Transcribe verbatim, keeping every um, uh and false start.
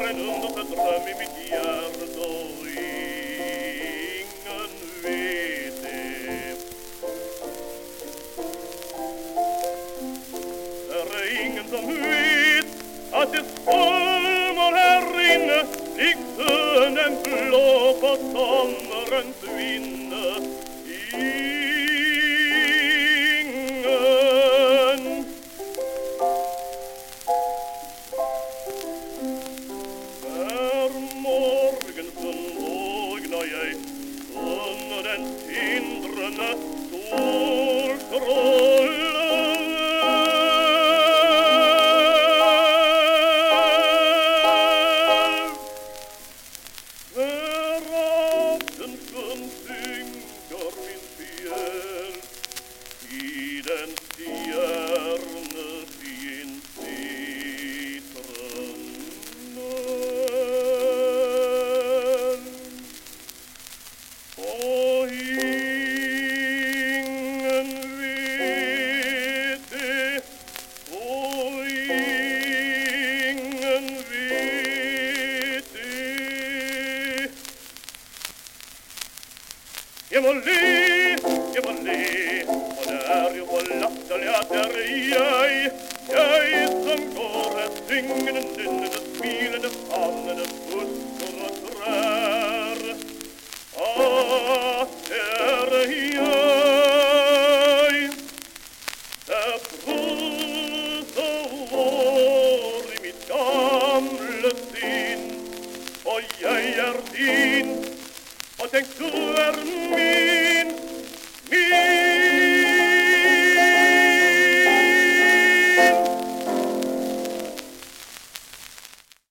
en underför dröm i mitt hjärta och ingen vet det. Det är ingen som vet att det stormar här inne liksom en blå på sommarens vinne. Ingen. När morgonstund vågnar jag under den tindrande solstrålen. I den stjärnefin citronen och ingen vet det och ingen vet det. Jag må le, jag må le, och där jag på lattaliga där jag, jag som går ett tyngden, dynnande, smilande, famnande buskar och trär. Ah, där är jag, där frus och vår i mitt gamla sin, och jag är din, och tänk du är min.